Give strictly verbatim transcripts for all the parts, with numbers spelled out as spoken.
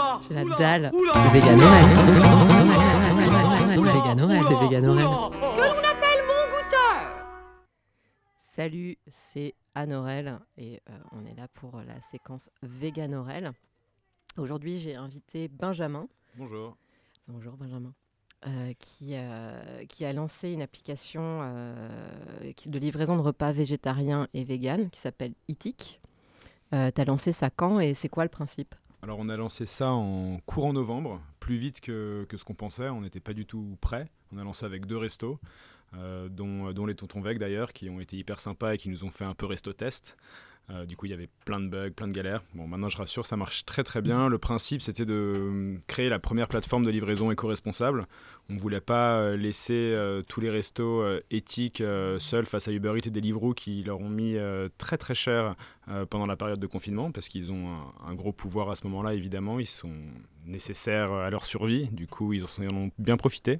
Oula, J'ai la oula, dalle. oula, Le vegan oula, Noël. oula, Le vegan Noël, c'est vegan Noël. oula. Salut, c'est Anne Aurel et euh, on est là pour la séquence Vegan Aurel. Aujourd'hui, j'ai invité Benjamin. Bonjour. Bonjour Benjamin. Euh, qui, euh, qui a lancé une application euh, qui- de livraison de repas végétariens et véganes qui s'appelle Eatic. Euh, tu as lancé ça quand et c'est quoi le principe ? Alors on a lancé ça en courant novembre, plus vite que, que ce qu'on pensait, on n'était pas du tout prêt. On a lancé avec deux restos, euh, dont, dont les Tontons Veg d'ailleurs, qui ont été hyper sympas et qui nous ont fait un peu resto test. Euh, du coup, il y avait plein de bugs, plein de galères. Bon, maintenant, je rassure, ça marche très très bien. Le principe, c'était de euh, créer la première plateforme de livraison éco-responsable. On ne voulait pas euh, laisser euh, tous les restos euh, éthiques euh, seuls face à Uber Eats et Deliveroo qui leur ont mis euh, très très cher euh, pendant la période de confinement parce qu'ils ont un, un gros pouvoir à ce moment-là, évidemment. Ils sont nécessaires à leur survie. Du coup, ils en, sont, ils en ont bien profité.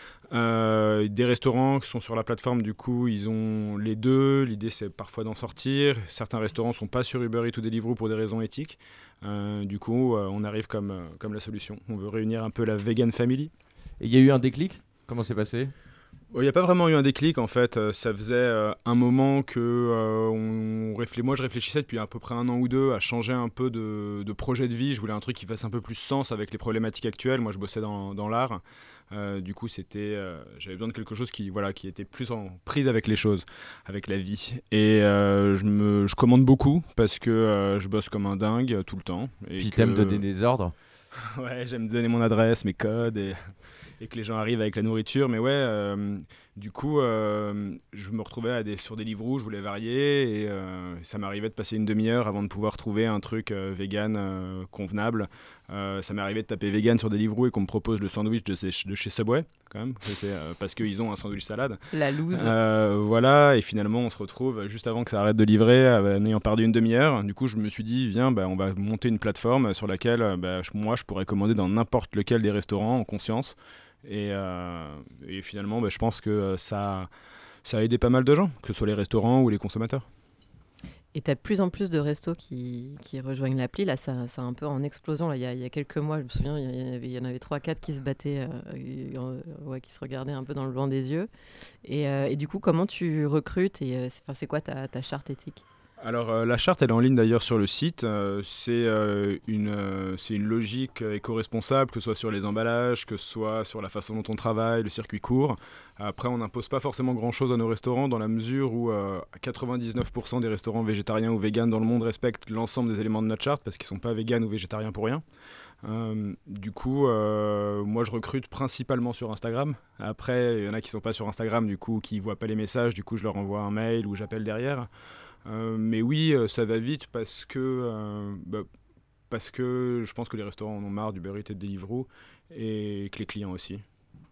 Euh, des restaurants qui sont sur la plateforme, du coup, ils ont les deux. L'idée, c'est parfois d'en sortir. Certains restaurants ne sont pas sur Uber Eats ou Deliveroo pour des raisons éthiques. Euh, du coup, euh, on arrive comme, euh, comme la solution. On veut réunir un peu la vegan family. Et il y a eu un déclic ? Comment c'est passé ? Il n'y a pas vraiment eu un déclic en fait, euh, ça faisait euh, un moment que euh, on réfl- moi je réfléchissais depuis à peu près un an ou deux à changer un peu de, de projet de vie. Je voulais un truc qui fasse un peu plus sens avec les problématiques actuelles. Moi je bossais dans, dans l'art, euh, du coup c'était, euh, j'avais besoin de quelque chose qui, voilà, qui était plus en prise avec les choses, avec la vie. Et euh, je, me, je commande beaucoup parce que euh, je bosse comme un dingue euh, tout le temps. Et Puis que... t'aimes donner des ordres ? Ouais, j'aime donner mon adresse, mes codes et... et que les gens arrivent avec la nourriture. Mais ouais, euh, du coup, euh, je me retrouvais à des, sur des livres où je voulais varier et euh, ça m'arrivait de passer une demi-heure avant de pouvoir trouver un truc euh, vegan euh, convenable. Euh, ça m'est arrivé de taper vegan sur des livres et qu'on me propose le sandwich de, de chez Subway, quand même, euh, parce qu'ils ont un sandwich salade. La loose. Euh, voilà, et finalement, on se retrouve juste avant que ça arrête de livrer, euh, en ayant perdu une demi-heure. Du coup, je me suis dit, viens, bah, on va monter une plateforme sur laquelle, euh, bah, je, moi, je pourrais commander dans n'importe lequel des restaurants en conscience. Et, euh, et finalement, bah, je pense que ça, ça a aidé pas mal de gens, que ce soit les restaurants ou les consommateurs. Et tu as de plus en plus de restos qui, qui rejoignent l'appli. Là, ça, c'est un peu en explosion. Là. Il, y a, il y a quelques mois, je me souviens, il y, avait, il y en avait trois quatre qui se battaient, euh, et, euh, ouais, qui se regardaient un peu dans le blanc des yeux. Et, euh, et du coup, comment tu recrutes et euh, c'est, c'est quoi ta, ta charte éthique ? Alors euh, la charte elle est en ligne d'ailleurs sur le site, euh, c'est, euh, une, euh, c'est une logique euh, éco-responsable, que ce soit sur les emballages, que ce soit sur la façon dont on travaille, le circuit court. Après on n'impose pas forcément grand chose à nos restaurants dans la mesure où euh, quatre-vingt-dix-neuf pour cent des restaurants végétariens ou véganes dans le monde respectent l'ensemble des éléments de notre charte parce qu'ils ne sont pas véganes ou végétariens pour rien. Euh, du coup, euh, moi je recrute principalement sur Instagram. Après il y en a qui ne sont pas sur Instagram, du coup qui ne voient pas les messages, du coup je leur envoie un mail ou j'appelle derrière. Euh, mais oui, euh, ça va vite parce que, euh, bah, parce que je pense que les restaurants en ont marre du Uber Eats et de Deliveroo et que les clients aussi.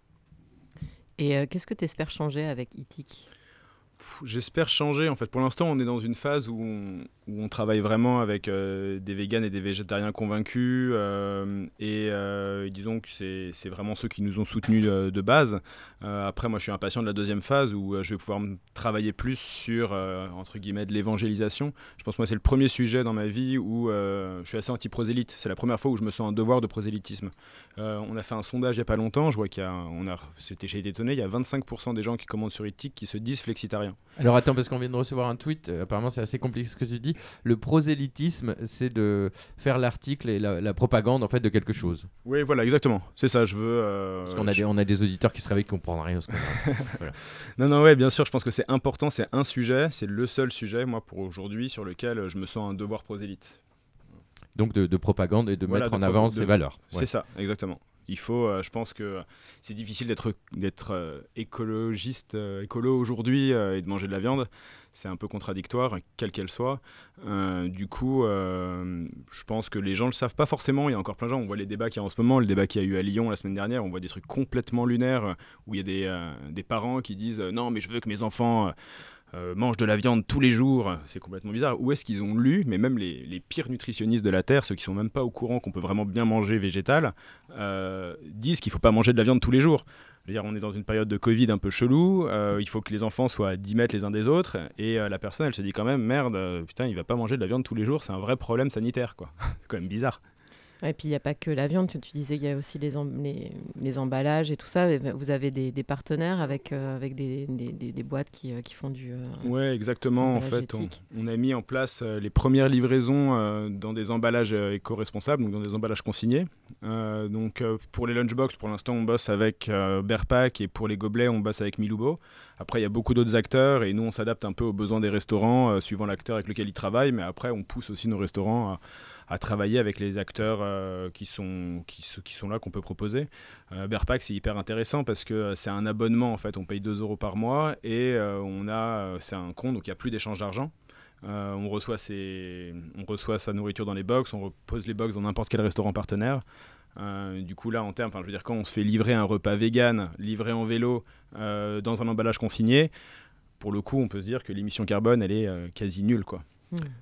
Et euh, qu'est-ce que tu espères changer avec Eatic ? Pff, J'espère changer. En fait, pour l'instant, on est dans une phase où on, où on travaille vraiment avec euh, des véganes et des végétariens convaincus. Euh, et euh, disons que c'est, c'est vraiment ceux qui nous ont soutenus de, de base. Euh, après, moi, je suis impatient de la deuxième phase où euh, je vais pouvoir m- travailler plus sur, euh, entre guillemets, de l'évangélisation. Je pense que moi, c'est le premier sujet dans ma vie où euh, je suis assez anti-prosélyte. C'est la première fois où je me sens un devoir de prosélytisme. Euh, on a fait un sondage il n'y a pas longtemps. Je vois qu'il y a, on a, c'était, j'ai été étonné, il y a vingt-cinq pour cent des gens qui commandent sur Eatic qui se disent flexitariens. Alors attends, parce qu'on vient de recevoir un tweet, euh, apparemment c'est assez compliqué ce que tu dis. Le prosélytisme, c'est de faire l'article et la, la propagande en fait de quelque chose. Oui, voilà, exactement. C'est ça, je veux... Euh, Parce qu'on a, je... des, on a des auditeurs qui se réveillent qui ne comprennent rien. Voilà. Non, non, ouais, bien sûr, je pense que c'est important, c'est un sujet, c'est le seul sujet, moi, pour aujourd'hui, sur lequel je me sens un devoir prosélyte. Donc de, de propagande et de Voilà, mettre de en avant pro- de- ses valeurs. C'est Ouais. ça, exactement. Il faut, euh, je pense que c'est difficile d'être, d'être euh, écologiste, euh, écolo aujourd'hui euh, et de manger de la viande. C'est un peu contradictoire, quelle qu'elle soit. Euh, du coup, euh, je pense que les gens ne le savent pas forcément. Il y a encore plein de gens. On voit les débats qu'il y a en ce moment, le débat qu'il y a eu à Lyon la semaine dernière. On voit des trucs complètement lunaires euh, où il y a des, euh, des parents qui disent euh, non, mais je veux que mes enfants. Euh, Euh, mangent de la viande tous les jours, c'est complètement bizarre. Où est-ce qu'ils ont lu, mais même les, les pires nutritionnistes de la Terre, ceux qui sont même pas au courant qu'on peut vraiment bien manger végétal, euh, disent qu'il faut pas manger de la viande tous les jours. C'est-à-dire, on est dans une période de Covid un peu chelou, euh, il faut que les enfants soient à dix mètres les uns des autres, et euh, la personne, elle se dit quand même, merde, euh, putain, il va pas manger de la viande tous les jours, c'est un vrai problème sanitaire, quoi. C'est quand même bizarre. Et puis il n'y a pas que la viande, tu, tu disais qu'il y a aussi les, em- les, les emballages et tout ça. Et vous avez des, des partenaires avec, euh, avec des, des, des, des boîtes qui, euh, qui font du... euh, Ouais, exactement. En emballage fait, on, éthique. on a mis en place euh, les premières livraisons euh, dans des emballages euh, éco-responsables, donc dans des emballages consignés. Euh, donc euh, pour les lunchbox, pour l'instant, on bosse avec euh, Bearpack, et pour les gobelets, on bosse avec Miloubo. Après, il y a beaucoup d'autres acteurs et nous, on s'adapte un peu aux besoins des restaurants euh, suivant l'acteur avec lequel ils travaillent. Mais après, on pousse aussi nos restaurants à, à travailler avec les acteurs euh, qui, sont, qui, s- qui sont là, qu'on peut proposer. Euh, Bearpack, c'est hyper intéressant parce que euh, c'est un abonnement, en fait. On paye deux euros par mois et euh, on a, euh, c'est un compte, donc il n'y a plus d'échange d'argent. Euh, on, reçoit ses, on reçoit sa nourriture dans les box, on repose les box dans n'importe quel restaurant partenaire. Euh, du coup, là, en termes, enfin, je veux dire, quand on se fait livrer un repas vegan, livré en vélo, euh, dans un emballage consigné, pour le coup, on peut se dire que l'émission carbone, elle est euh, quasi nulle, quoi. Hmm.